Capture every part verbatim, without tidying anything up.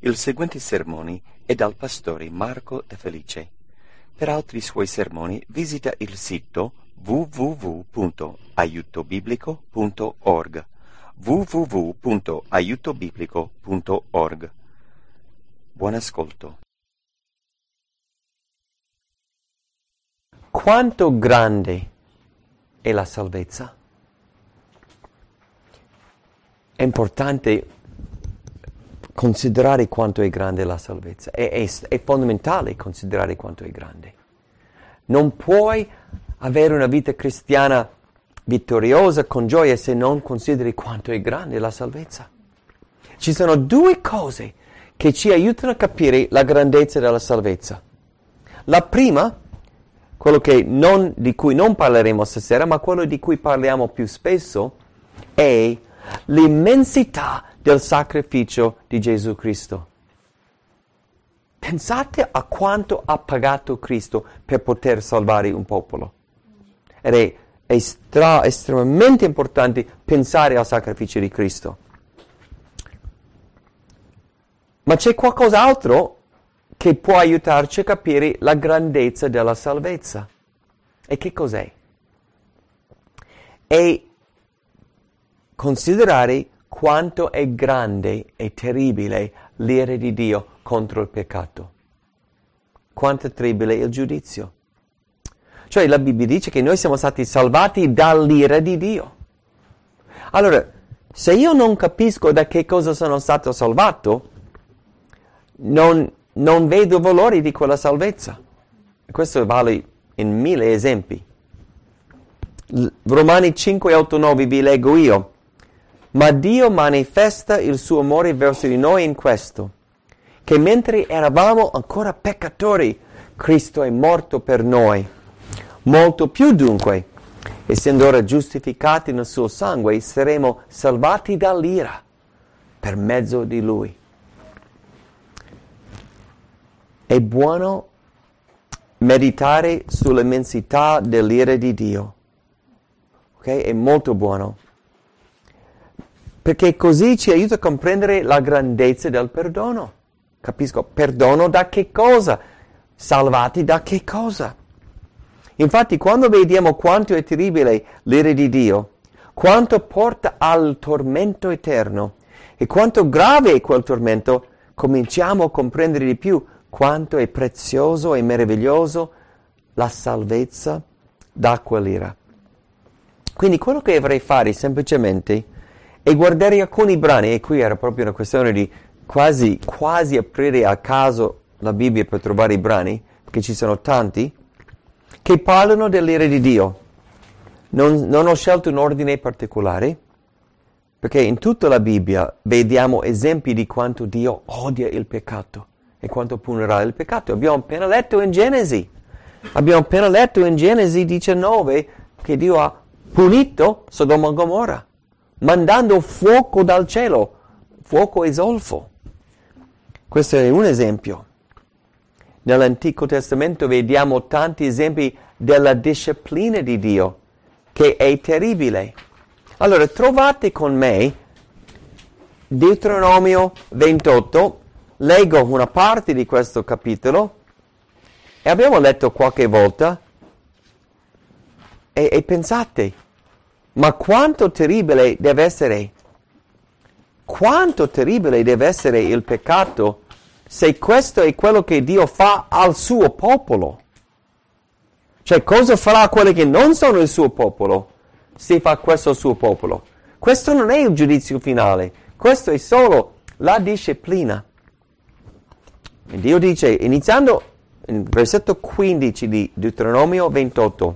Il seguente sermone è dal pastore Marco De Felice. Per altri suoi sermoni visita il sito w w w punto aiuto biblico punto org w w w punto aiuto biblico punto org. Buon ascolto. Quanto grande è la salvezza? È importante considerare quanto è grande la salvezza. È, è, è fondamentale considerare quanto è grande. Non puoi avere una vita cristiana vittoriosa con gioia se non consideri quanto è grande la salvezza. Ci sono due cose che ci aiutano a capire la grandezza della salvezza. La prima, quello che non, di cui non parleremo stasera, ma quello di cui parliamo più spesso, è l'immensità del sacrificio di Gesù Cristo. Pensate a quanto ha pagato Cristo per poter salvare un popolo. Ed è estra, estremamente importante pensare al sacrificio di Cristo. Ma c'è qualcos'altro che può aiutarci a capire la grandezza della salvezza. E che cos'è? È considerare quanto è grande e terribile l'ira di Dio contro il peccato. Quanto è terribile il giudizio. Cioè la Bibbia dice che noi siamo stati salvati dall'ira di Dio. Allora, se io non capisco da che cosa sono stato salvato, non, non vedo il valore di quella salvezza. Questo vale in mille esempi. Romani cinque, otto, nove vi leggo io. Ma Dio manifesta il suo amore verso di noi in questo, che mentre eravamo ancora peccatori, Cristo è morto per noi. Molto più dunque, essendo ora giustificati nel suo sangue, saremo salvati dall'ira per mezzo di Lui. È buono meditare sull'immensità dell'ira di Dio. Ok? È molto buono. Perché così ci aiuta a comprendere la grandezza del perdono. Capisco, perdono da che cosa? Salvati da che cosa? Infatti, quando vediamo quanto è terribile l'ira di Dio, quanto porta al tormento eterno e quanto grave è quel tormento, cominciamo a comprendere di più quanto è prezioso e meraviglioso la salvezza da quell'ira. Quindi quello che dovrei fare semplicemente e guardare alcuni brani, e qui era proprio una questione di quasi, quasi aprire a caso la Bibbia per trovare i brani, perché ci sono tanti, che parlano dell'ira di Dio. Non, non ho scelto un ordine particolare, perché in tutta la Bibbia vediamo esempi di quanto Dio odia il peccato e quanto punirà il peccato. Abbiamo appena letto in Genesi, abbiamo appena letto in Genesi diciannove che Dio ha punito Sodoma e Gomorra, mandando fuoco dal cielo, fuoco e zolfo. Questo è un esempio. Nell'Antico Testamento vediamo tanti esempi della disciplina di Dio, che è terribile. Allora, trovate con me Deuteronomio ventotto, leggo una parte di questo capitolo, e abbiamo letto qualche volta, e, e pensate, ma quanto terribile deve essere, quanto terribile deve essere il peccato se questo è quello che Dio fa al suo popolo. Cioè, cosa farà a quelli che non sono il suo popolo se fa questo al suo popolo? Questo non è il giudizio finale, questo è solo la disciplina. E Dio dice, iniziando in versetto quindici di Deuteronomio ventotto,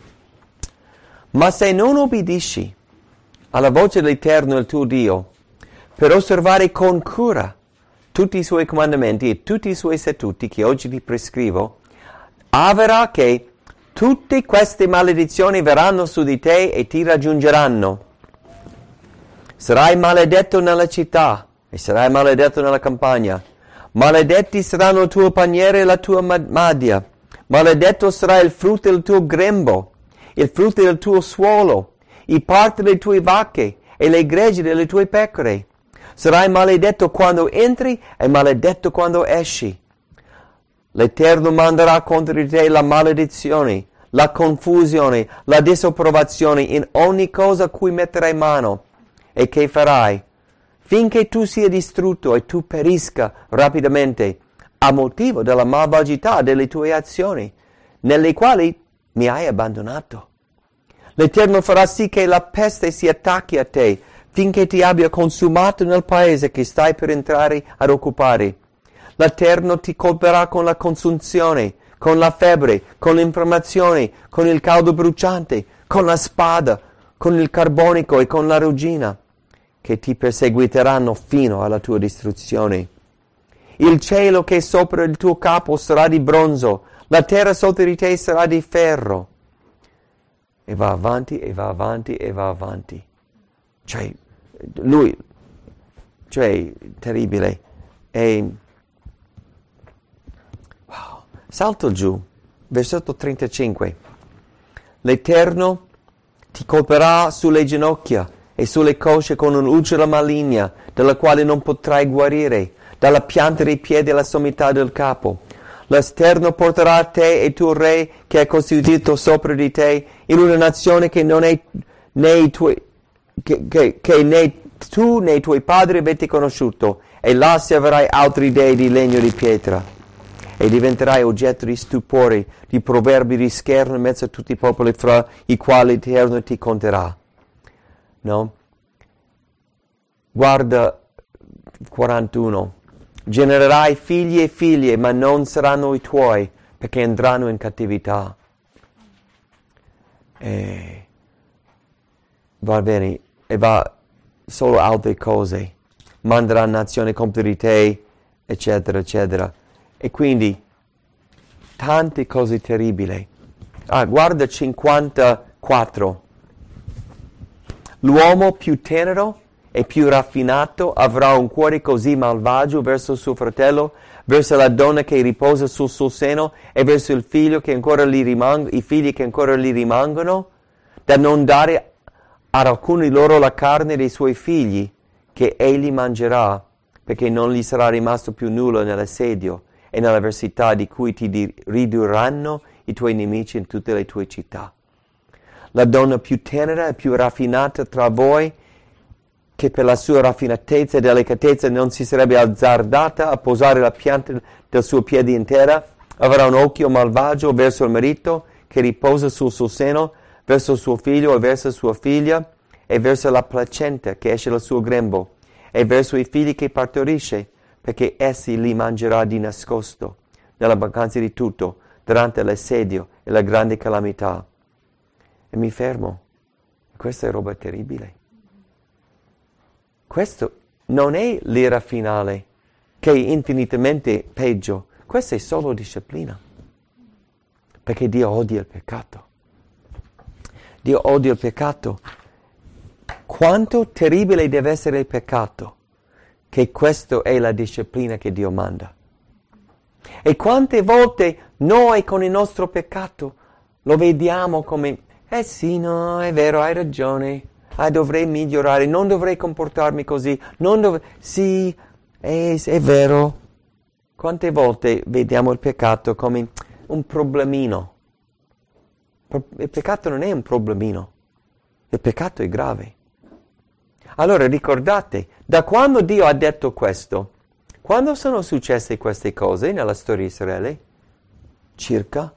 ma se non obbedisci alla voce dell'Eterno il tuo Dio, per osservare con cura tutti i suoi comandamenti e tutti i suoi statuti che oggi ti prescrivo, avverrà che tutte queste maledizioni verranno su di te e ti raggiungeranno. Sarai maledetto nella città e sarai maledetto nella campagna. Maledetti saranno il tuo paniere e la tua madia. Maledetto sarà il frutto del tuo grembo, il frutto del tuo suolo, i parti delle tue vacche e le greggi delle tue pecore. Sarai maledetto quando entri e maledetto quando esci. L'Eterno manderà contro di te la maledizione, la confusione, la disapprovazione in ogni cosa a cui metterai mano. E che farai? Finché tu sia distrutto e tu perisca rapidamente, a motivo della malvagità delle tue azioni, nelle quali mi hai abbandonato. L'Eterno farà sì che la peste si attacchi a te, finché ti abbia consumato nel paese che stai per entrare ad occupare. L'Eterno ti colperà con la consunzione, con la febbre, con l'infiammazione, con il caldo bruciante, con la spada, con il carbonico e con la ruggina, che ti perseguiteranno fino alla tua distruzione. Il cielo che è sopra il tuo capo sarà di bronzo, la terra sotto di te sarà di ferro. E va avanti, e va avanti, e va avanti. Cioè, lui, cioè, terribile. E, wow. Salto giù, versetto trentacinque. L'Eterno ti colperà sulle ginocchia e sulle cosce con un'ulcera maligna, dalla quale non potrai guarire, dalla pianta dei piedi alla sommità del capo. L'Eterno porterà te e tuo re che è costituito sopra di te in una nazione che non è né i tuoi, che, che, che né tu né i tuoi padri avete conosciuto, e là servirai altri dei di legno di pietra, e diventerai oggetto di stupore, di proverbi di scherno in mezzo a tutti i popoli fra i quali l'Eterno ti conterà. No? Guarda quarantuno. Genererai figli e figlie, ma non saranno i tuoi, perché andranno in cattività. E va bene, e va solo altre cose. Manderà nazioni contro di te, eccetera, eccetera. E quindi, tante cose terribili. Ah, guarda cinquantaquattro. L'uomo più tenero e più raffinato avrà un cuore così malvagio verso suo fratello, verso la donna che riposa sul suo seno e verso il figlio che ancora gli rimang- i figli che ancora gli rimangono, da non dare ad alcuni loro la carne dei suoi figli, che egli mangerà, perché non gli sarà rimasto più nulla nell'assedio e nell'avversità di cui ti ridurranno i tuoi nemici in tutte le tue città. La donna più tenera e più raffinata tra voi, che per la sua raffinatezza e delicatezza non si sarebbe azzardata a posare la pianta del suo piede in terra, avrà un occhio malvagio verso il marito che riposa sul suo seno, verso suo figlio e verso sua figlia, e verso la placenta che esce dal suo grembo, e verso i figli che partorisce, perché essi li mangerà di nascosto, nella mancanza di tutto, durante l'assedio e la grande calamità. E mi fermo. Questa è roba terribile. Questo non è l'ira finale, che è infinitamente peggio. Questa è solo disciplina. Perché Dio odia il peccato. Dio odia il peccato. Quanto terribile deve essere il peccato, che questa è la disciplina che Dio manda. E quante volte noi con il nostro peccato lo vediamo come, eh sì, no, è vero, hai ragione. Ah, dovrei migliorare, non dovrei comportarmi così, non dovrei... Sì, è, è vero. Quante volte vediamo il peccato come un problemino? Il peccato non è un problemino, il peccato è grave. Allora ricordate, da quando Dio ha detto questo, quando sono successe queste cose nella storia di Israele? Circa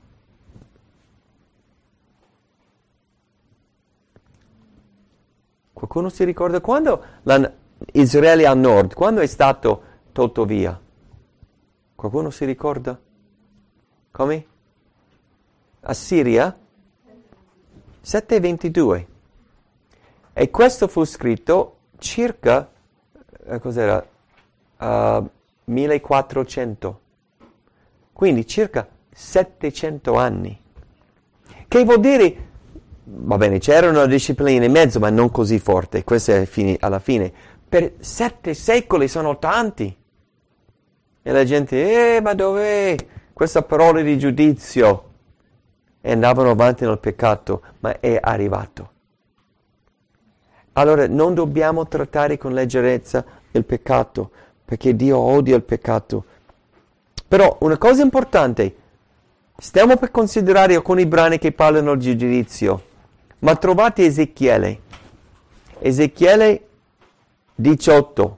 Qualcuno si ricorda quando la, Israele al nord, quando è stato tolto via? Qualcuno si ricorda? Come? Assiria? settecentoventidue. E questo fu scritto circa, eh, cos'era? Uh, millequattrocento. Quindi circa settecento anni. Che vuol dire... Va bene, c'era una disciplina in mezzo, ma non così forte, questo è fine, alla fine. Per sette secoli sono tanti. E la gente, eh, ma dov'è questa parola di giudizio? E andavano avanti nel peccato, ma è arrivato. Allora non dobbiamo trattare con leggerezza il peccato, perché Dio odia il peccato. Però una cosa importante, stiamo per considerare alcuni brani che parlano di giudizio, ma trovate Ezechiele, Ezechiele diciotto,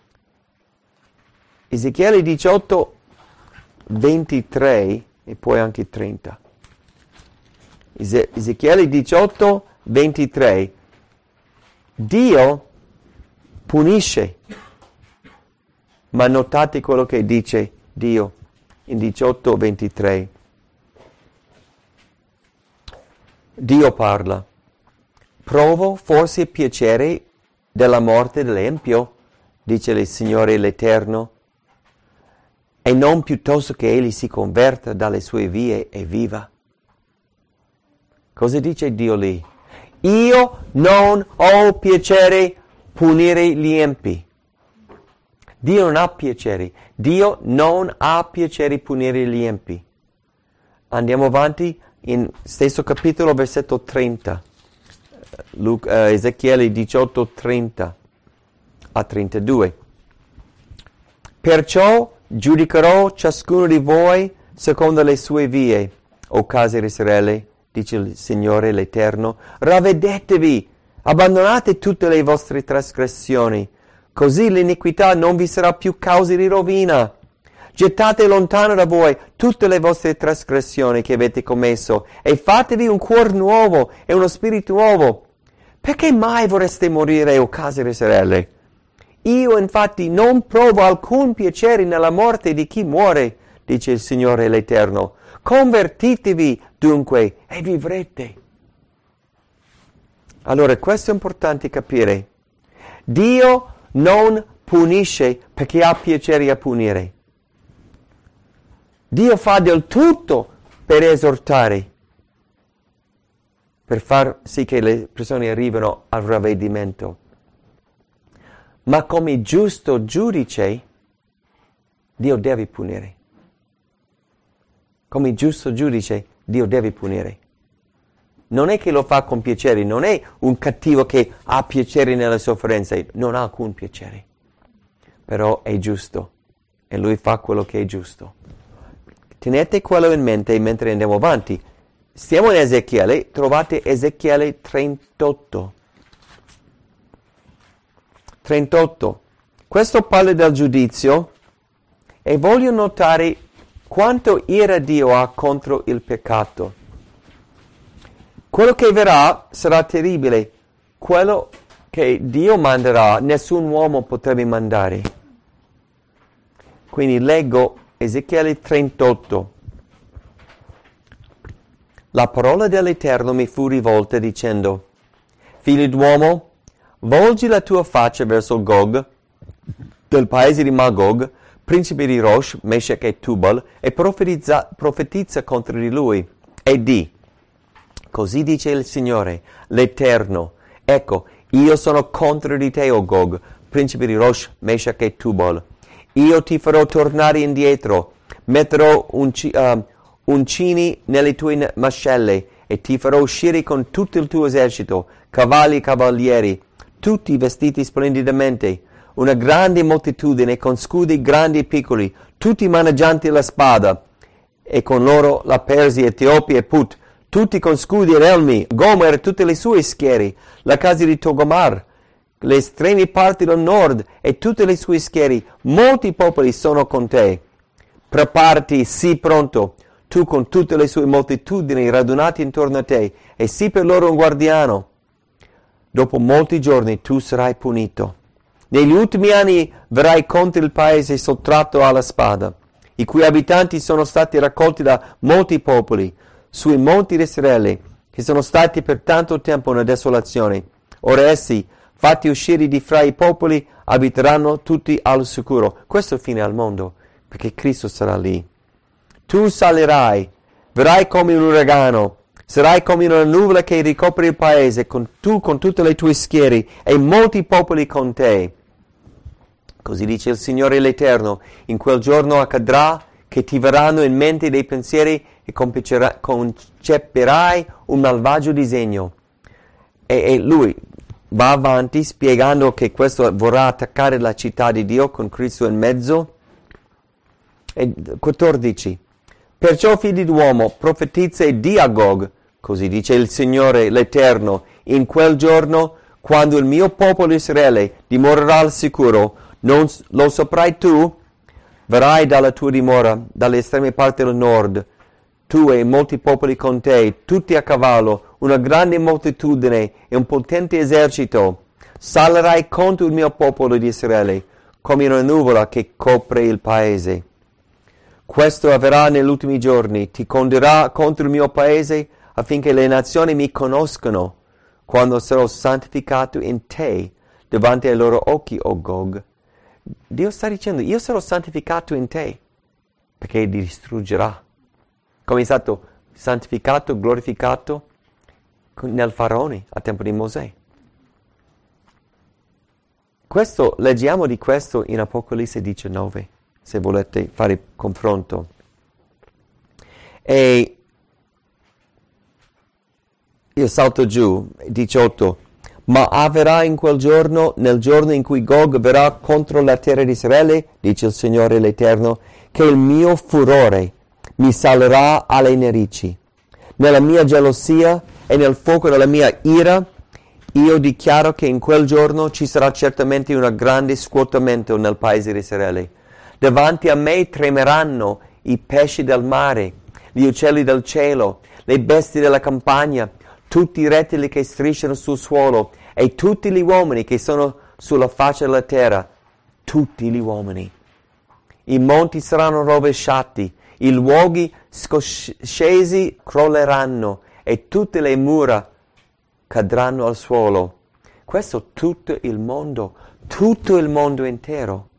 Ezechiele diciotto, ventitré e poi anche trenta. Eze- Ezechiele diciotto, ventitré. Dio punisce, ma notate quello che dice Dio in diciotto, ventitré. Dio parla. Provo forse piacere della morte dell'empio, dice il Signore l'Eterno, e non piuttosto che egli si converta dalle sue vie e viva. Cosa dice Dio lì? Io non ho piacere punire gli empi. Dio non ha piacere. Dio non ha piacere punire gli empi. Andiamo avanti in stesso capitolo, versetto trenta. Luca, uh, Ezechiele diciotto, trenta a trentadue. Perciò giudicherò ciascuno di voi secondo le sue vie, o case di Israele, dice il Signore l'Eterno. Ravvedetevi, abbandonate tutte le vostre trasgressioni, così l'iniquità non vi sarà più causa di rovina. Gettate lontano da voi tutte le vostre trasgressioni che avete commesso e fatevi un cuore nuovo e uno spirito nuovo. Perché mai vorreste morire, o case di Israele? Io infatti non provo alcun piacere nella morte di chi muore, dice il Signore l'Eterno. Convertitevi dunque e vivrete. Allora, questo è importante capire. Dio non punisce perché ha piacere a punire. Dio fa del tutto per esortare, per far sì che le persone arrivino al ravvedimento. Ma come giusto giudice, Dio deve punire. Come giusto giudice, Dio deve punire. Non è che lo fa con piacere, non è un cattivo che ha piacere nelle sofferenze, non ha alcun piacere. Però è giusto e Lui fa quello che è giusto. Tenete quello in mente mentre andiamo avanti. Stiamo in Ezechiele, trovate Ezechiele trentotto. trentotto. Questo parla del giudizio e voglio notare quanto ira Dio ha contro il peccato. Quello che verrà sarà terribile. Quello che Dio manderà, nessun uomo potrebbe mandare. Quindi leggo Ezechiele trentotto. La parola dell'Eterno mi fu rivolta dicendo: Figlio d'uomo, volgi la tua faccia verso Gog, del paese di Magog, principe di Rosh, Meshech e Tubal, e profetizza, profetizza contro di lui, e di: Così dice il Signore, l'Eterno, ecco, io sono contro di te, o Gog, principe di Rosh, Meshech e Tubal. Io ti farò tornare indietro, metterò unci, uh, uncini nelle tue mascelle, e ti farò uscire con tutto il tuo esercito, cavalli e cavalieri, tutti vestiti splendidamente, una grande moltitudine con scudi grandi e piccoli, tutti maneggianti la spada, e con loro la Persia, Etiopia e Put, tutti con scudi ed elmi, Gomer e tutte le sue schiere, la casa di Togomar, le estreme parti del nord e tutte le sue schiere, molti popoli sono con te. Preparati, sii pronto, tu con tutte le sue moltitudini radunati intorno a te, e sii per loro un guardiano. Dopo molti giorni tu sarai punito. Negli ultimi anni verrai contro il paese sottratto alla spada, i cui abitanti sono stati raccolti da molti popoli, sui monti di Israele, che sono stati per tanto tempo una desolazione. Ora essi, fatti uscire di fra i popoli, abiteranno tutti al sicuro. Questo è fine al mondo, perché Cristo sarà lì. Tu salirai, verrai come un uragano, sarai come una nuvola che ricopre il paese, con tu con tutte le tue schiere, e molti popoli con te. Così dice il Signore l'Eterno, in quel giorno accadrà che ti verranno in mente dei pensieri e concepirai un malvagio disegno. E, e lui, va avanti spiegando che questo vorrà attaccare la città di Dio con Cristo in mezzo. E quattordici. Perciò, figli d'uomo, profetizza e di a Gog, così dice il Signore l'Eterno, in quel giorno, quando il mio popolo Israele dimorerà al sicuro, non lo saprai tu? Verrai dalla tua dimora, dalle estreme parti del nord, tu e molti popoli con te, tutti a cavallo, una grande moltitudine e un potente esercito. Salerai contro il mio popolo di Israele, come una nuvola che copre il paese. Questo avverrà negli ultimi giorni, ti conderà contro il mio paese, affinché le nazioni mi conoscano, quando sarò santificato in te, davanti ai loro occhi, o Gog. Dio sta dicendo, io sarò santificato in te, perché ti distruggerà. Come è stato santificato, glorificato nel faraone a tempo di Mosè. Questo, leggiamo di questo in Apocalisse diciannove, se volete fare confronto. E io salto giù, diciotto. Ma avverrà in quel giorno, nel giorno in cui Gog verrà contro la terra di Israele, dice il Signore l'Eterno, che il mio furore mi salirà alle narici. Nella mia gelosia e nel fuoco della mia ira, io dichiaro che in quel giorno ci sarà certamente un grande scuotamento nel paese di Israele. Davanti a me tremeranno i pesci del mare, gli uccelli del cielo, le bestie della campagna, tutti i rettili che strisciano sul suolo e tutti gli uomini che sono sulla faccia della terra, tutti gli uomini. I monti saranno rovesciati, i luoghi scoscesi crolleranno e tutte le mura cadranno al suolo. Questo tutto il mondo, tutto il mondo intero.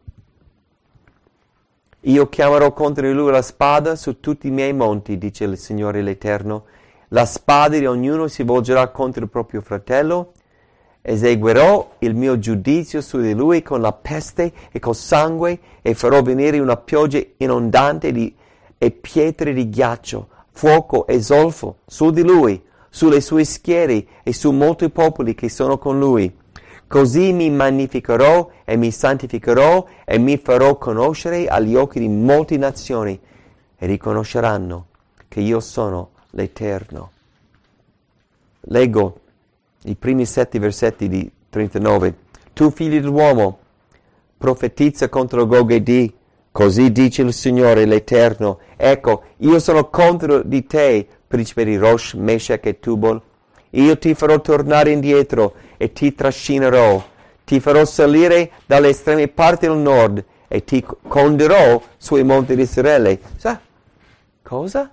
Io chiamerò contro di lui la spada su tutti i miei monti, dice il Signore l'Eterno. La spada di ognuno si volgerà contro il proprio fratello. Eseguirò il mio giudizio su di lui con la peste e col sangue e farò venire una pioggia inondante di, e pietre di ghiaccio, fuoco e zolfo su di lui, sulle sue schiere e su molti popoli che sono con lui. Così mi magnificherò e mi santificherò e mi farò conoscere agli occhi di molte nazioni e riconosceranno che io sono l'Eterno. Leggo i primi sette versetti di trentanove. Tu, figlio dell'uomo, profetizza contro Gog e di, così dice il Signore l'Eterno, ecco, io sono contro di te, principe di Rosh, Meshach e Tubal. Io ti farò tornare indietro e ti trascinerò, ti farò salire dalle estreme parti del nord e ti conderò sui monti di Israele. Sa? Cosa?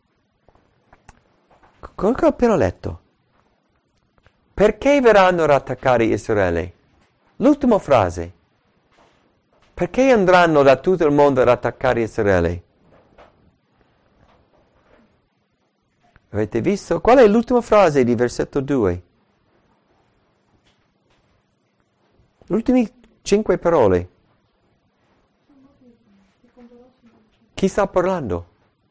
Quello che ho appena letto. Perché verranno ad attaccare Israele? L'ultima frase. Perché andranno da tutto il mondo ad attaccare Israele? Avete visto? Qual è l'ultima frase di versetto due? Le ultime cinque parole. Chi sta parlando?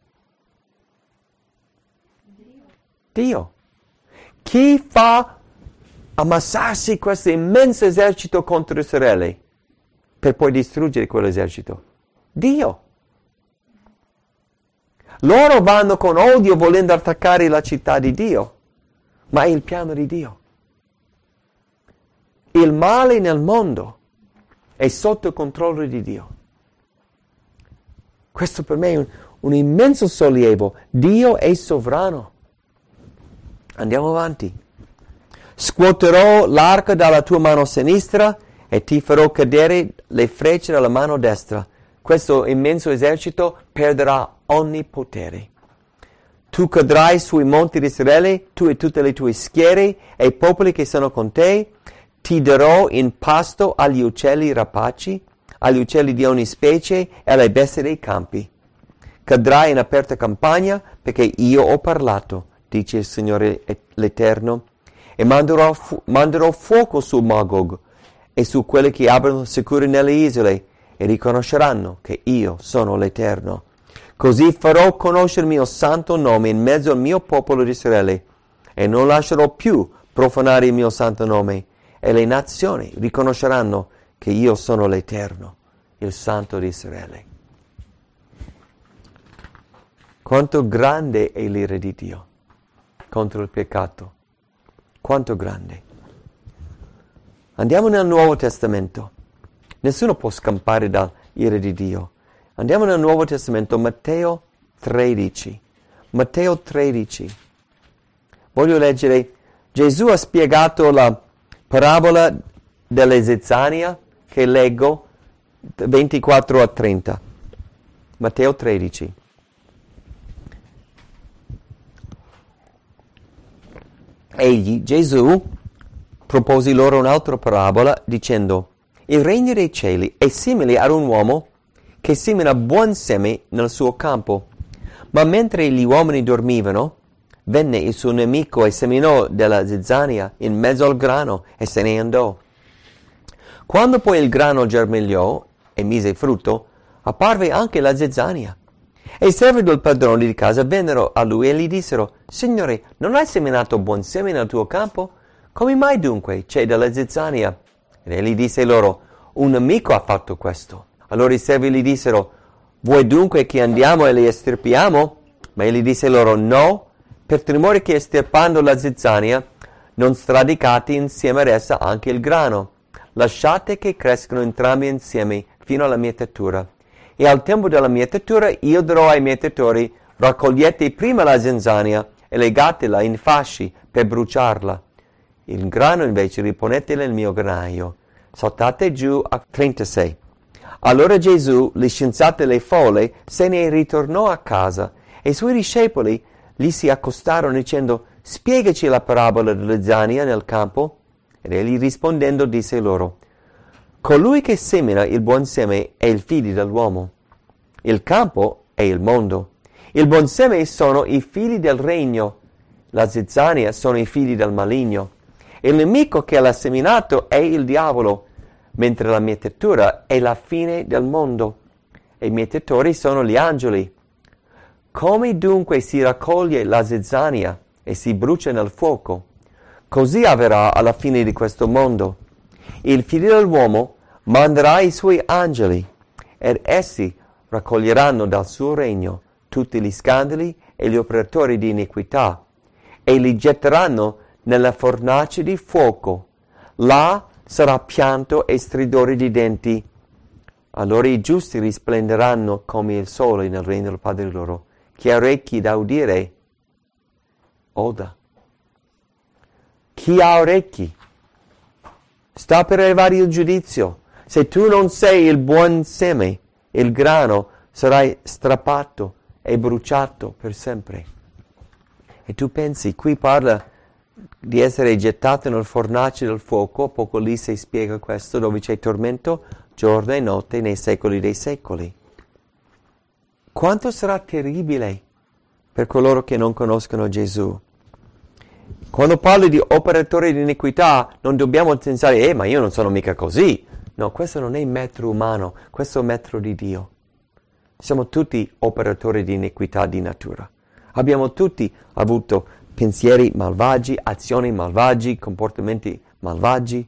Dio. Chi fa ammassarsi questo immenso esercito contro Israele per poi distruggere quell'esercito? Dio. Loro vanno con odio volendo attaccare la città di Dio, ma è il piano di Dio. Il male nel mondo è sotto il controllo di Dio. Questo per me è un, un immenso sollievo. Dio è sovrano. Andiamo avanti. Scuoterò l'arca dalla tua mano sinistra e ti farò cadere le frecce dalla mano destra. Questo immenso esercito perderà ogni potere. Tu cadrai sui monti di Israele, tu e tutte le tue schiere e i popoli che sono con te. Ti darò in pasto agli uccelli rapaci, agli uccelli di ogni specie e alle bestie dei campi. Cadrai in aperta campagna perché io ho parlato, dice il Signore l'Eterno, e manderò, fu- manderò fuoco su Magog e su quelli che abitano sicuri nelle isole e riconosceranno che io sono l'Eterno. Così farò conoscere il mio santo nome in mezzo al mio popolo di Israele e non lascerò più profanare il mio santo nome e le nazioni riconosceranno che io sono l'Eterno, il Santo di Israele. Quanto grande è l'ira di Dio contro il peccato. Quanto grande. Andiamo nel Nuovo Testamento. Nessuno può scampare dall'ira di Dio. Andiamo nel Nuovo Testamento, Matteo tredici. Matteo tredici. Voglio leggere, Gesù ha spiegato la parabola della zizzania che leggo ventiquattro a trenta. Matteo tredici. Egli, Gesù, propose loro un'altra parabola dicendo, il regno dei cieli è simile ad un uomo che semina buon seme nel suo campo. Ma mentre gli uomini dormivano, venne il suo nemico e seminò della zizzania in mezzo al grano e se ne andò. Quando poi il grano germogliò e mise frutto, apparve anche la zizzania. E i servi del padrone di casa vennero a lui e gli dissero, Signore, non hai seminato buon seme nel tuo campo? Come mai dunque c'è della zizzania? E egli disse loro, un nemico ha fatto questo. Allora i servi gli dissero, vuoi dunque che andiamo e li estirpiamo? Ma egli disse loro, no, per timore che estirpando la zizzania non stradicate insieme ad essa anche il grano. Lasciate che crescano entrambi insieme fino alla mietitura. E al tempo della mietitura io dirò ai mietitori, raccogliete prima la zizzania e legatela in fasci per bruciarla. Il grano invece riponete nel mio granaio. Saltate giù a trentasei. Allora Gesù, licenzate le folle, se ne ritornò a casa e i suoi discepoli gli si accostarono dicendo, spiegaci la parabola della zizzania nel campo. Ed egli rispondendo disse loro, colui che semina il buon seme è il figlio dell'uomo. Il campo è il mondo. Il buon seme sono i figli del regno. La zizzania sono i figli del maligno. Il nemico che l'ha seminato è il diavolo, mentre la mietitura è la fine del mondo. E i mietitori sono gli angeli. Come dunque si raccoglie la zizzania e si brucia nel fuoco, così avverrà alla fine di questo mondo. Il figlio dell'uomo manderà i suoi angeli, ed essi raccoglieranno dal suo regno tutti gli scandali e gli operatori di iniquità, e li getteranno nella fornace di fuoco. Là sarà pianto e stridore di denti. Allora i giusti risplenderanno come il sole nel regno del Padre loro. Chi ha orecchi da udire, oda. Chi ha orecchi? Sta per arrivare il giudizio. Se tu non sei il buon seme, il grano, sarai strappato e bruciato per sempre. E tu pensi, qui parla di essere gettato nel fornace del fuoco, Apocalisse spiega questo, dove c'è tormento giorno e notte nei secoli dei secoli. Quanto sarà terribile per coloro che non conoscono Gesù. Quando parli di operatori di iniquità, non dobbiamo pensare, eh, ma io non sono mica così. No, questo non è il metro umano, questo è il metro di Dio. Siamo tutti operatori di iniquità di natura. Abbiamo tutti avuto pensieri malvagi, azioni malvagi, comportamenti malvagi.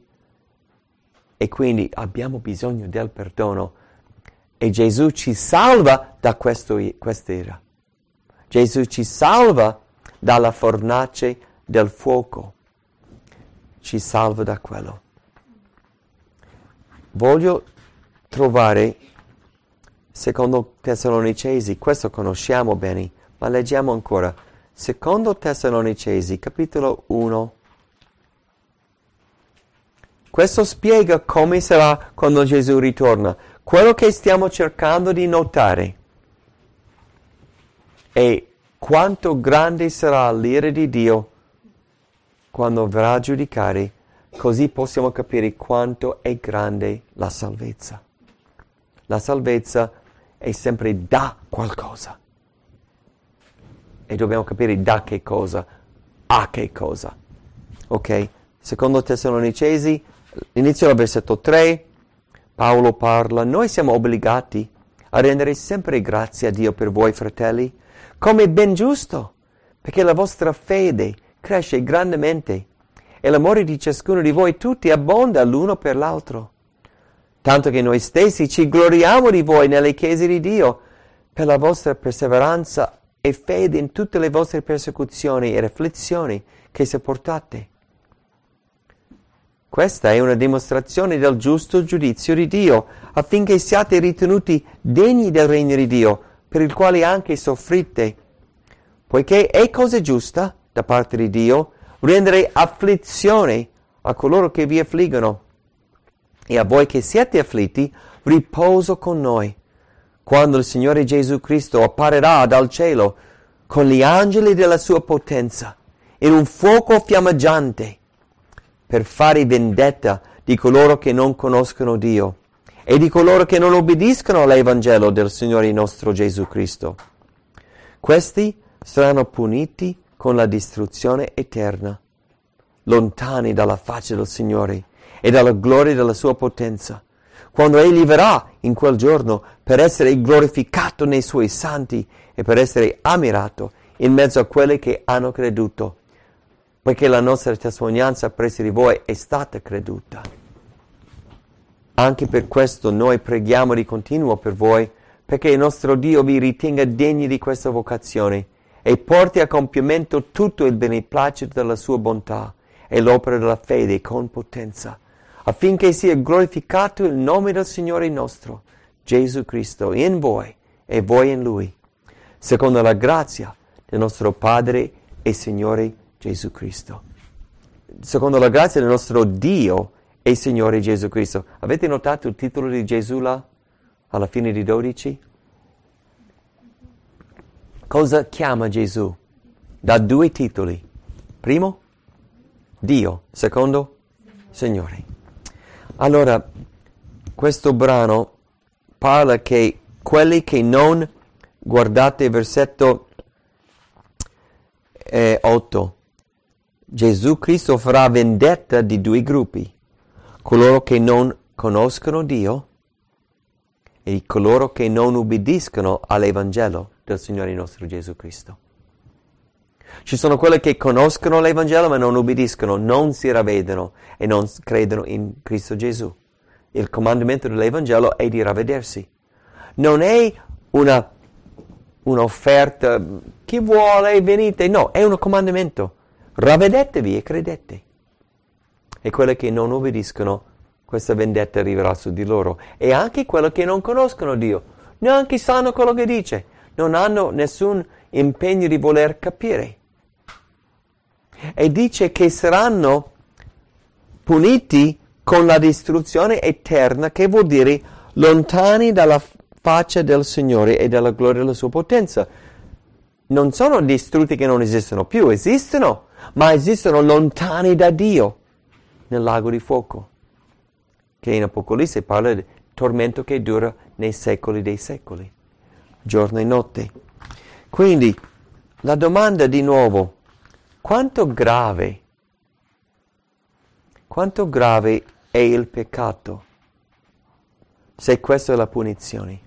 E quindi abbiamo bisogno del perdono. E Gesù ci salva da questo, quest'era. Gesù ci salva dalla fornace del fuoco. Ci salva da quello. Voglio trovare, secondo Tessalonicesi, questo conosciamo bene, ma leggiamo ancora. Secondo Tessalonicesi, capitolo uno. Questo spiega come sarà quando Gesù ritorna. Quello che stiamo cercando di notare è quanto grande sarà l'ira di Dio quando verrà a giudicare, così possiamo capire quanto è grande la salvezza. La salvezza è sempre da qualcosa. E dobbiamo capire da che cosa, a che cosa. Ok? Secondo Tessalonicesi, inizio dal versetto tre, Paolo parla, noi siamo obbligati a rendere sempre grazie a Dio per voi, fratelli, come ben giusto, perché la vostra fede cresce grandemente e l'amore di ciascuno di voi tutti abbonda l'uno per l'altro. Tanto che noi stessi ci gloriamo di voi nelle chiese di Dio per la vostra perseveranza e fede in tutte le vostre persecuzioni e afflizioni che sopportate. Questa è una dimostrazione del giusto giudizio di Dio, affinché siate ritenuti degni del regno di Dio, per il quale anche soffrite. Poiché è cosa giusta, da parte di Dio, rendere afflizione a coloro che vi affliggono, e a voi che siete afflitti, riposo con noi, quando il Signore Gesù Cristo apparirà dal cielo con gli angeli della sua potenza, in un fuoco fiammeggiante, per fare vendetta di coloro che non conoscono Dio e di coloro che non obbediscono all'Evangelo del Signore nostro Gesù Cristo. Questi saranno puniti con la distruzione eterna, lontani dalla faccia del Signore e dalla gloria della sua potenza, quando Egli verrà in quel giorno per essere glorificato nei Suoi santi e per essere ammirato in mezzo a quelli che hanno creduto, poiché la nostra testimonianza presso di voi è stata creduta. Anche per questo noi preghiamo di continuo per voi, perché il nostro Dio vi ritenga degni di questa vocazione e porti a compimento tutto il beneplacito della sua bontà e l'opera della fede con potenza, affinché sia glorificato il nome del Signore nostro, Gesù Cristo, in voi e voi in Lui, secondo la grazia del nostro Padre e Signore Gesù Cristo. Secondo la grazia del nostro Dio e Signore Gesù Cristo. Avete notato il titolo di Gesù là, alla fine di dodici? Cosa chiama Gesù? Da due titoli. Primo, Dio. Secondo, Signore. Allora, questo brano parla che quelli che non, guardate versetto eh, otto, Gesù Cristo farà vendetta di due gruppi, coloro che non conoscono Dio e coloro che non ubbidiscono all'Evangelo del Signore nostro Gesù Cristo. Ci sono quelli che conoscono l'Evangelo ma non ubbidiscono, non si ravvedono e non credono in Cristo Gesù. Il comandamento dell'Evangelo è di ravvedersi. Non è una, un'offerta, chi vuole venite, no, è un comandamento. Ravvedetevi e credete. E quelli che non ubbidiscono, questa vendetta arriverà su di loro. E anche quelli che non conoscono Dio, neanche sanno quello che dice, non hanno nessun impegno di voler capire. E dice che saranno puniti con la distruzione eterna, che vuol dire lontani dalla faccia del Signore e dalla gloria della sua potenza. Non sono distrutti che non esistono più, esistono, ma esistono lontani da Dio, nel lago di fuoco, che in Apocalisse parla di tormento che dura nei secoli dei secoli, giorno e notte. Quindi, la domanda di nuovo, quanto grave, quanto grave è il peccato, se questa è la punizione?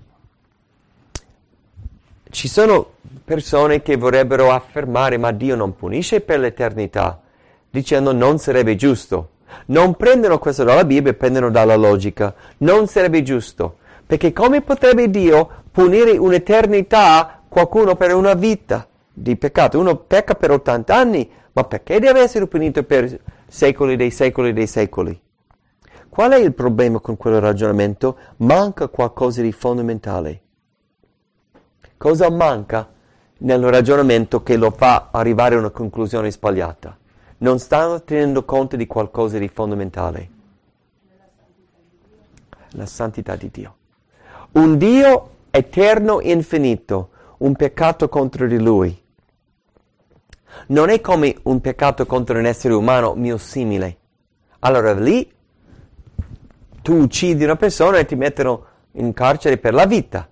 Ci sono persone che vorrebbero affermare, ma Dio non punisce per l'eternità, dicendo non sarebbe giusto. Non prendono questo dalla Bibbia, prendono dalla logica. Non sarebbe giusto, perché come potrebbe Dio punire un'eternità qualcuno per una vita di peccato? Uno pecca per ottanta anni, ma perché deve essere punito per secoli dei secoli dei secoli? Qual è il problema con quel ragionamento? Manca qualcosa di fondamentale. Cosa manca nel ragionamento che lo fa arrivare a una conclusione sbagliata? Non stanno tenendo conto di qualcosa di fondamentale. La santità di Dio. Un Dio eterno, infinito, un peccato contro di Lui. Non è come un peccato contro un essere umano mio simile. Allora lì tu uccidi una persona e ti mettono in carcere per la vita.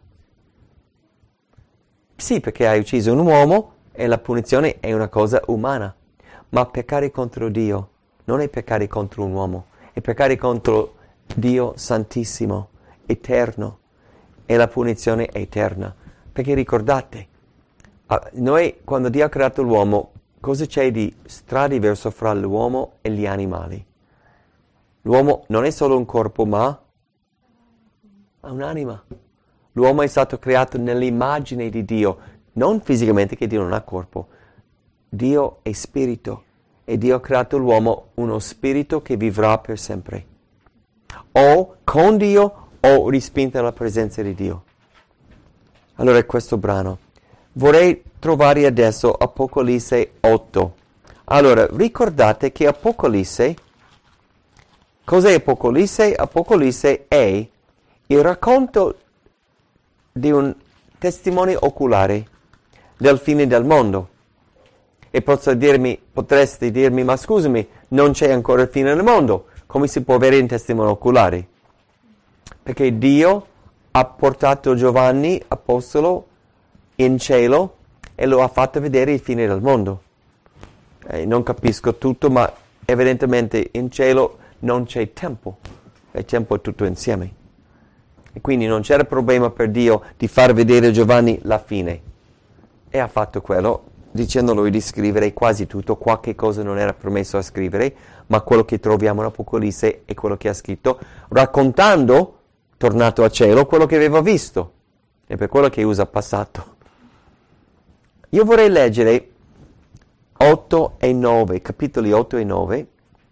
Sì, perché hai ucciso un uomo e la punizione è una cosa umana. Ma peccare contro Dio non è peccare contro un uomo, è peccare contro Dio Santissimo, eterno, e la punizione è eterna. Perché ricordate, noi quando Dio ha creato l'uomo, cosa c'è di stradiverso fra l'uomo e gli animali? L'uomo non è solo un corpo, ma ha un'anima. L'uomo è stato creato nell'immagine di Dio, non fisicamente, che Dio non ha corpo. Dio è spirito e Dio ha creato l'uomo uno spirito che vivrà per sempre. O con Dio o rispinto alla presenza di Dio. Allora questo brano. Vorrei trovare adesso Apocalisse otto. Allora, ricordate che Apocalisse, cos'è Apocalisse? Apocalisse è il racconto di un testimone oculare del fine del mondo. E posso dirmi, potresti dirmi, ma scusami, non c'è ancora il fine del mondo. Come si può avere un testimone oculare? Perché Dio ha portato Giovanni, apostolo, in cielo e lo ha fatto vedere il fine del mondo. Eh, non capisco tutto, ma evidentemente in cielo non c'è tempo. Il tempo è tutto insieme. E quindi non c'era problema per Dio di far vedere a Giovanni la fine. E ha fatto quello, dicendo lui di scrivere quasi tutto, qualche cosa non era permesso a scrivere, ma quello che troviamo in Apocalisse è quello che ha scritto, raccontando, tornato a cielo, quello che aveva visto. E per quello che usa passato. Io vorrei leggere otto e nove, capitoli otto e nove.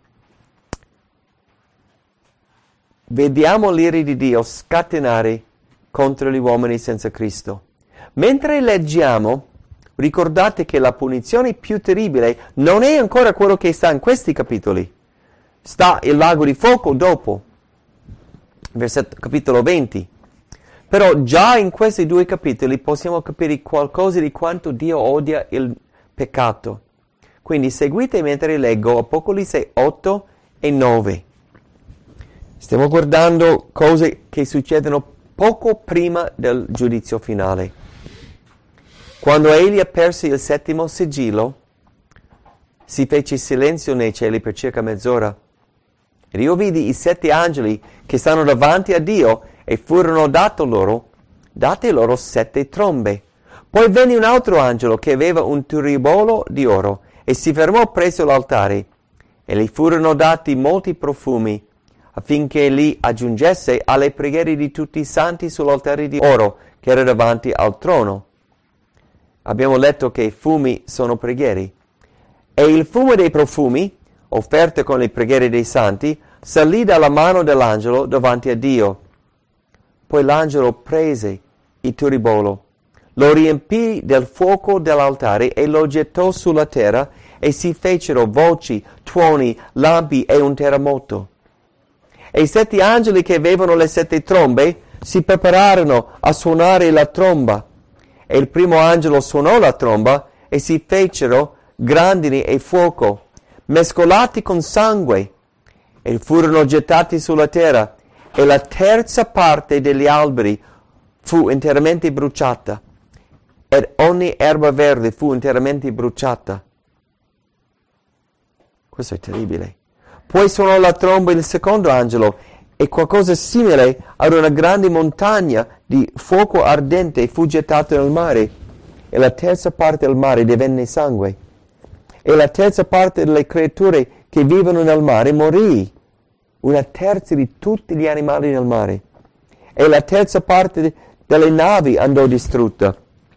Vediamo l'ira di Dio scatenare contro gli uomini senza Cristo. Mentre leggiamo, ricordate che la punizione più terribile non è ancora quello che sta in questi capitoli. Sta il lago di fuoco dopo, versetto, capitolo venti. Però già in questi due capitoli possiamo capire qualcosa di quanto Dio odia il peccato. Quindi seguite mentre leggo Apocalisse otto e nove. Stiamo guardando cose che succedono poco prima del giudizio finale. Quando egli aperse il settimo sigillo, si fece silenzio nei cieli per circa mezz'ora. Ed io vidi i sette angeli che stanno davanti a Dio e furono dato loro, date loro sette trombe. Poi venne un altro angelo che aveva un turibolo di oro e si fermò presso l'altare e gli furono dati molti profumi affinché li aggiungesse alle preghiere di tutti i santi sull'altare di oro che era davanti al trono. Abbiamo letto che i fumi sono preghiere. E il fumo dei profumi, offerte con le preghiere dei santi, salì dalla mano dell'angelo davanti a Dio. Poi l'angelo prese il turibolo, lo riempì del fuoco dell'altare e lo gettò sulla terra e si fecero voci, tuoni, lampi e un terremoto. E i sette angeli che avevano le sette trombe si prepararono a suonare la tromba. E il primo angelo suonò la tromba e si fecero grandini e fuoco, mescolati con sangue, e furono gettati sulla terra, e la terza parte degli alberi fu interamente bruciata, ed ogni erba verde fu interamente bruciata. Questo è terribile. Poi suonò la tromba il secondo angelo, e qualcosa simile ad una grande montagna di fuoco ardente fu gettato nel mare, e la terza parte del mare divenne sangue. E la terza parte delle creature che vivono nel mare morì, una terza di tutti gli animali nel mare, e la terza parte delle navi andò distrutta.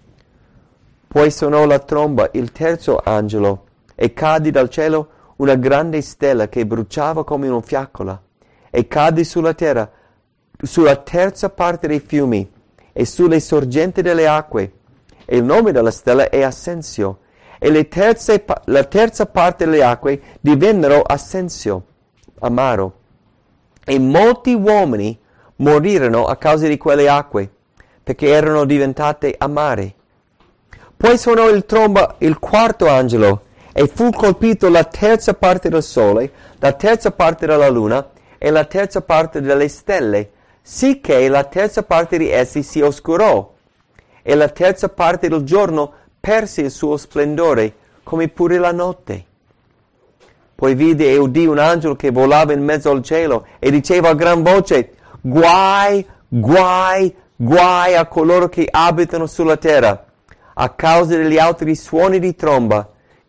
Poi suonò la tromba il terzo angelo, e cadde dal cielo una grande stella che bruciava come una fiaccola, e cadde sulla terra, sulla terza parte dei fiumi, e sulle sorgenti delle acque. E il nome della stella è Assenzio, e le terze, la terza parte delle acque divennero Assenzio, amaro. E molti uomini morirono a causa di quelle acque, perché erano diventate amare. Poi suonò il tromba il quarto angelo, e fu colpito la terza parte del sole, la terza parte della luna, e la terza parte delle stelle, sicché la terza parte di essi si oscurò, e la terza parte del giorno perse il suo splendore, come pure la notte. Poi vide e udì un angelo che volava in mezzo al cielo e diceva a gran voce: guai, guai, guai a coloro che abitano sulla terra, a causa degli altri suoni di tromba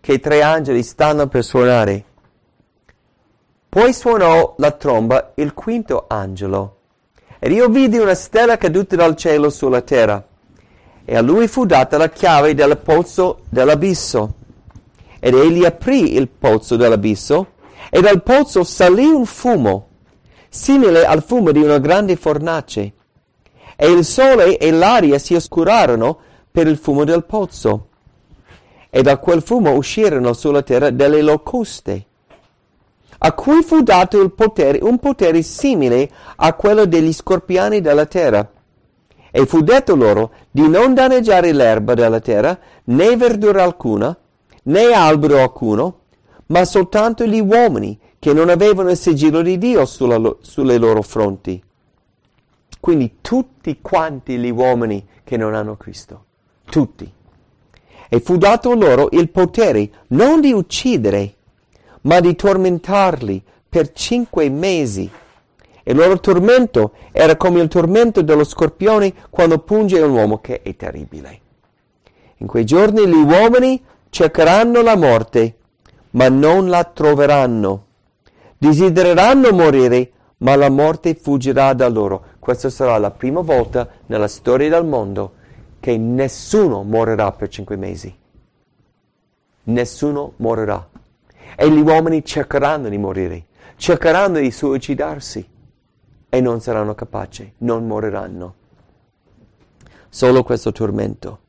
che tre angeli stanno per suonare. Poi suonò la tromba il quinto angelo, ed io vidi una stella caduta dal cielo sulla terra, e a lui fu data la chiave del pozzo dell'abisso. Ed egli aprì il pozzo dell'abisso, e dal pozzo salì un fumo, simile al fumo di una grande fornace, e il sole e l'aria si oscurarono per il fumo del pozzo, e da quel fumo uscirono sulla terra delle locuste, a cui fu dato il potere, un potere simile a quello degli scorpioni della terra. E fu detto loro di non danneggiare l'erba della terra, né verdura alcuna, né albero alcuno, ma soltanto gli uomini che non avevano il sigillo di Dio sulla, sulle loro fronti. Quindi tutti quanti gli uomini che non hanno Cristo. Tutti. E fu dato loro il potere non di uccidere, ma di tormentarli per cinque mesi. E il loro tormento era come il tormento dello scorpione quando punge un uomo, che è terribile. In quei giorni gli uomini cercheranno la morte, ma non la troveranno. Desidereranno morire, ma la morte fuggirà da loro. Questa sarà la prima volta nella storia del mondo che nessuno morirà per cinque mesi. Nessuno morirà. E gli uomini cercheranno di morire, cercheranno di suicidarsi e non saranno capaci, non moriranno. Solo questo tormento.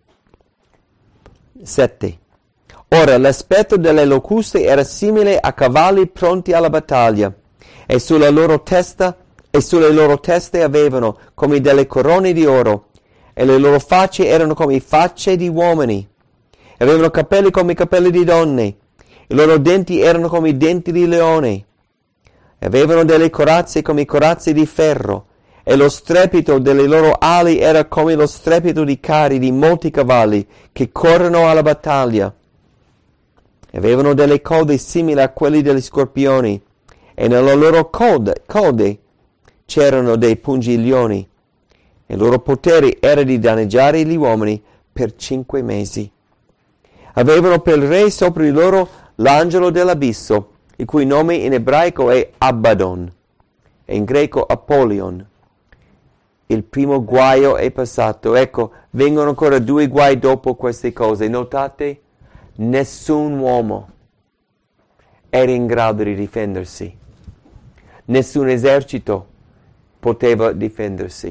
sette. Ora l'aspetto delle locuste era simile a cavalli pronti alla battaglia, e sulla loro testa e sulle loro teste avevano come delle corone di oro, e le loro facce erano come facce di uomini, e avevano capelli come capelli di donne, i loro denti erano come i denti di leone, e avevano delle corazze come corazze di ferro, e lo strepito delle loro ali era come lo strepito di carri di molti cavalli che corrono alla battaglia. E avevano delle code simili a quelle degli scorpioni, e nelle loro code, code c'erano dei pungiglioni, e il loro potere era di danneggiare gli uomini per cinque mesi. Avevano per re sopra di loro l'angelo dell'abisso, il cui nome in ebraico è Abaddon, e in greco Apollyon. Il primo guaio è passato. Ecco, vengono ancora due guai dopo queste cose. Notate? Nessun uomo era in grado di difendersi. Nessun esercito poteva difendersi.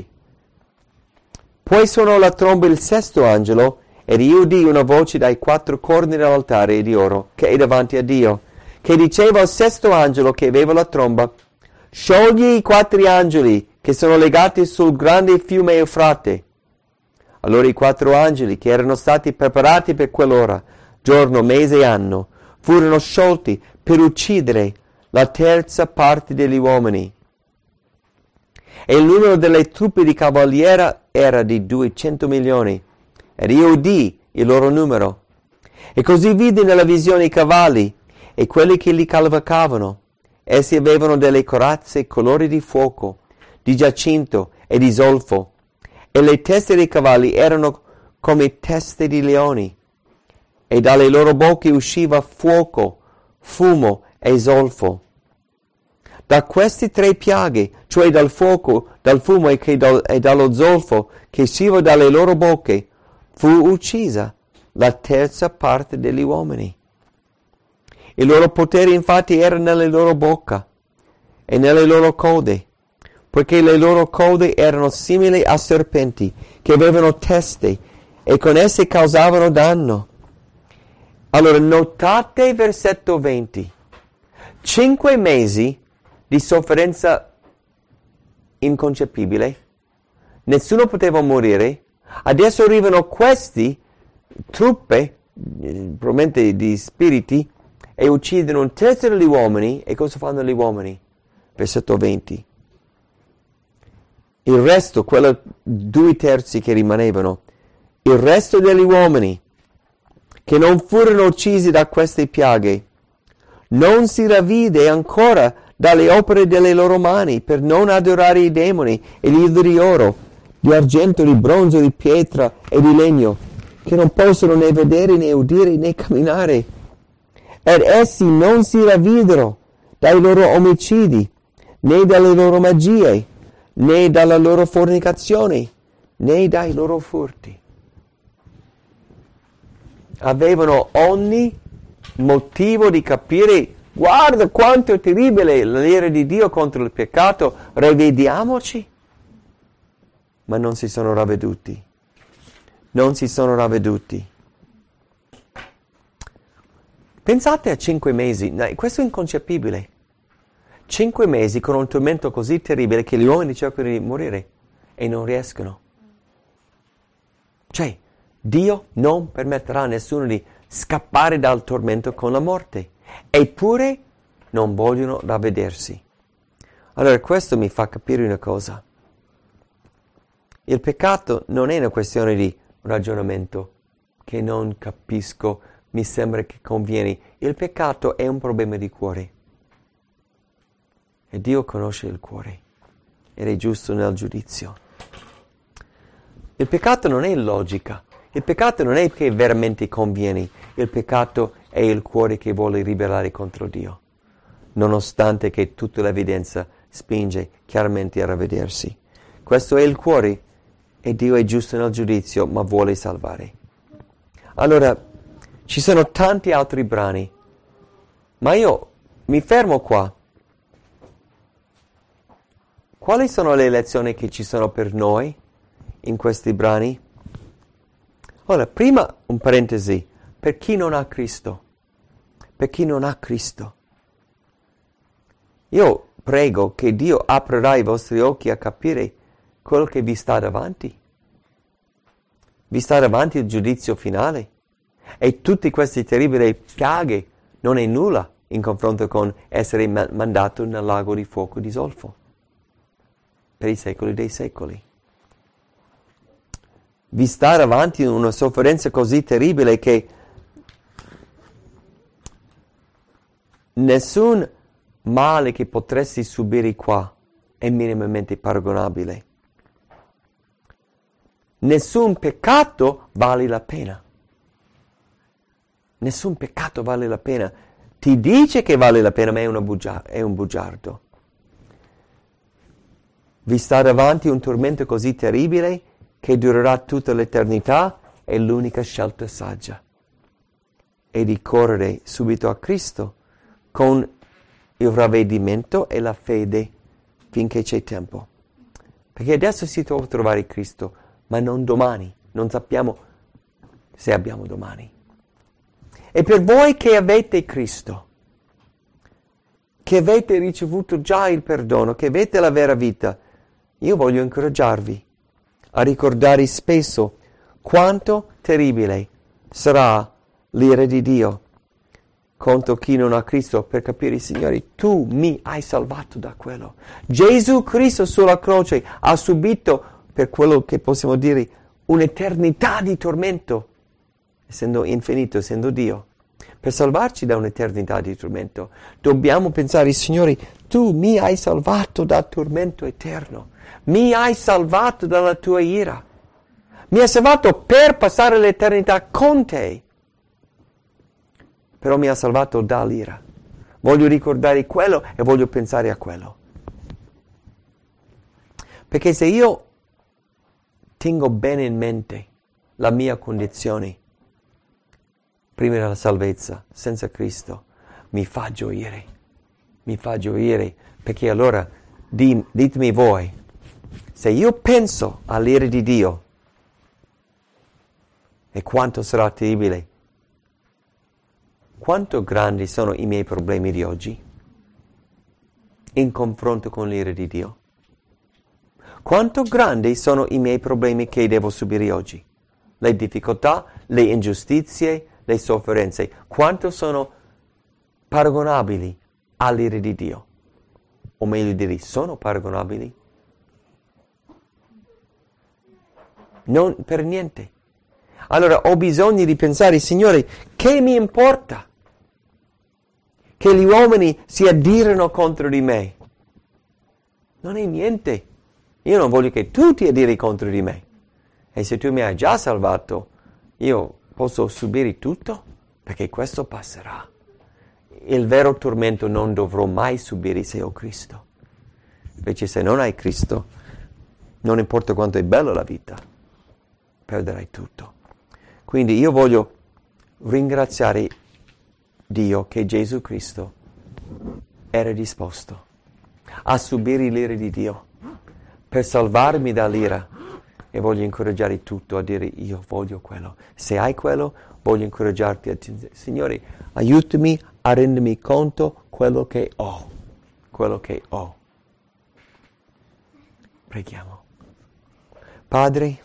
Poi suonò la tromba il sesto angelo, ed io udii una voce dai quattro corni dell'altare di oro che è davanti a Dio, che diceva al sesto angelo che aveva la tromba: sciogli i quattro angeli che sono legati sul grande fiume Eufrate. Allora i quattro angeli che erano stati preparati per quell'ora, giorno, mese e anno, furono sciolti per uccidere la terza parte degli uomini. E il numero delle truppe di cavaliera era di duecento milioni, ed io udii il loro numero. E così vidi nella visione i cavalli e quelli che li cavalcavano. Essi avevano delle corazze colori di fuoco, di giacinto e di zolfo, e le teste dei cavalli erano come teste di leoni, e dalle loro bocche usciva fuoco, fumo e zolfo. Da queste tre piaghe, cioè dal fuoco, dal fumo e, che dal, e dallo zolfo che usciva dalle loro bocche, fu uccisa la terza parte degli uomini. Il loro potere infatti era nelle loro bocche e nelle loro code, poiché le loro code erano simili a serpenti che avevano teste e con esse causavano danno. Allora notate versetto venti. Cinque mesi di sofferenza inconcepibile, nessuno poteva morire. Adesso arrivano questi truppe, probabilmente di spiriti, e uccidono un terzo degli uomini. E cosa fanno gli uomini? Versetto venti. Il resto, quelli due terzi che rimanevano, il resto degli uomini che non furono uccisi da queste piaghe, non si ravvide ancora dalle opere delle loro mani per non adorare i demoni e gli idoli di oro, di argento, di bronzo, di pietra e di legno, che non possono né vedere né udire né camminare. ed essi non si ravvidero dai loro omicidi, né dalle loro magie, né dalla loro fornicazione, né dai loro furti. Avevano ogni motivo di capire, guarda quanto è terribile l'ira di Dio contro il peccato, ravvediamoci. Ma non si sono ravveduti. Non si sono ravveduti. Pensate a cinque mesi, no, questo è inconcepibile. Cinque mesi con un tormento così terribile che gli uomini cercano di morire e non riescono. Cioè, Dio non permetterà a nessuno di scappare dal tormento con la morte, eppure non vogliono ravvedersi. Allora questo mi fa capire una cosa. Il peccato non è una questione di ragionamento che non capisco, mi sembra che conviene. Il peccato è un problema di cuore. E Dio conosce il cuore ed è giusto nel giudizio. Il peccato non è logica. Il peccato non è che veramente conviene. Il peccato è il cuore che vuole ribellare contro Dio, nonostante che tutta l'evidenza spinge chiaramente a ravvedersi. Questo è il cuore e Dio è giusto nel giudizio, ma vuole salvare. Allora, ci sono tanti altri brani, ma io mi fermo qua. Quali sono le lezioni che ci sono per noi in questi brani? Ora, prima un parentesi, per chi non ha Cristo, per chi non ha Cristo. Io prego che Dio aprirà i vostri occhi a capire quello che vi sta davanti. Vi sta davanti il giudizio finale. E tutte queste terribili piaghe non è nulla in confronto con essere ma- mandato nel lago di fuoco di zolfo per i secoli dei secoli. Vi sta davanti una sofferenza così terribile che nessun male che potresti subire qua è minimamente paragonabile. Nessun peccato vale la pena. Nessun peccato vale la pena. Ti dice che vale la pena, ma è, una bugia- è un bugiardo. Vi sta davanti un tormento così terribile che durerà tutta l'eternità e l'unica scelta saggia è di correre subito a Cristo con il ravvedimento e la fede finché c'è tempo. Perché adesso si può trovare Cristo, ma non domani. Non sappiamo se abbiamo domani. E per voi che avete Cristo, che avete ricevuto già il perdono, che avete la vera vita, io voglio incoraggiarvi a ricordare spesso quanto terribile sarà l'ira di Dio contro chi non ha Cristo, per capire, Signore, tu mi hai salvato da quello. Gesù Cristo sulla croce ha subito, per quello che possiamo dire, un'eternità di tormento, essendo infinito, essendo Dio. Per salvarci da un'eternità di tormento dobbiamo pensare, Signore, tu mi hai salvato dal tormento eterno, mi hai salvato dalla tua ira, mi hai salvato per passare l'eternità con te, però mi ha salvato dall'ira. Voglio ricordare quello e voglio pensare a quello. Perché se io tengo bene in mente la mia condizione prima della salvezza, senza Cristo, mi fa gioire, mi fa gioire, perché allora di, ditemi voi, se io penso all'ira di Dio e quanto sarà terribile, quanto grandi sono i miei problemi di oggi in confronto con l'ira di Dio? Quanto grandi sono i miei problemi che devo subire oggi? Le difficoltà, le ingiustizie, le sofferenze, quanto sono paragonabili all'ira di Dio? O meglio dire, sono paragonabili? Non per niente. Allora ho bisogno di pensare, Signore, che mi importa che gli uomini si addirano contro di me? Non è niente. Io non voglio che tu ti addiri contro di me. E se tu mi hai già salvato, io posso subire tutto, perché questo passerà. il vero tormento non dovrò mai subire se ho Cristo. Invece se non hai Cristo, non importa quanto è bella la vita, perderai tutto. Quindi io voglio ringraziare Dio che Gesù Cristo era disposto a subire l'ira di Dio per salvarmi dall'ira, e voglio incoraggiare tutto a dire io voglio quello. Se hai quello, voglio incoraggiarti a dire Signore, aiutami a rendermi conto quello che ho, quello che ho. Preghiamo. Padre,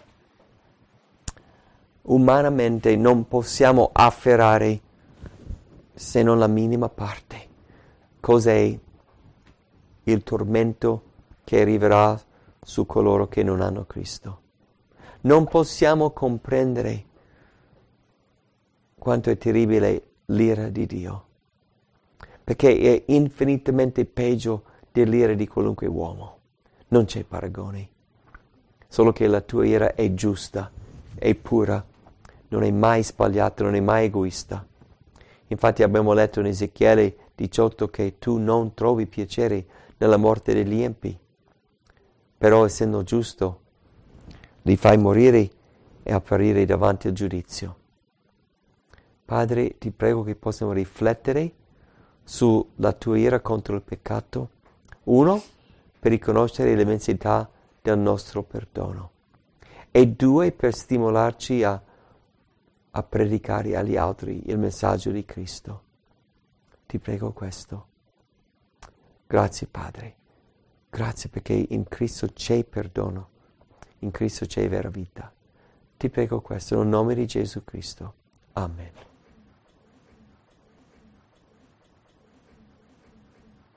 umanamente non possiamo afferrare se non la minima parte cos'è il tormento che arriverà su coloro che non hanno Cristo. Non possiamo comprendere quanto è terribile l'ira di Dio, perché è infinitamente peggio dell'ira di qualunque uomo. Non c'è paragone, solo che la tua ira è giusta, è pura, non è mai sbagliata, non è mai egoista. Infatti abbiamo letto in Ezechiele diciotto che tu non trovi piacere nella morte degli empi, però essendo giusto li fai morire e apparire davanti al giudizio. Padre, ti prego che possiamo riflettere sulla tua ira contro il peccato, uno, per riconoscere l'immensità del nostro perdono, e due, per stimolarci a, a predicare agli altri il messaggio di Cristo. Ti prego questo. Grazie Padre, grazie perché in Cristo c'è perdono, in Cristo c'è vera vita. Ti prego questo nel nome di Gesù Cristo. Amen.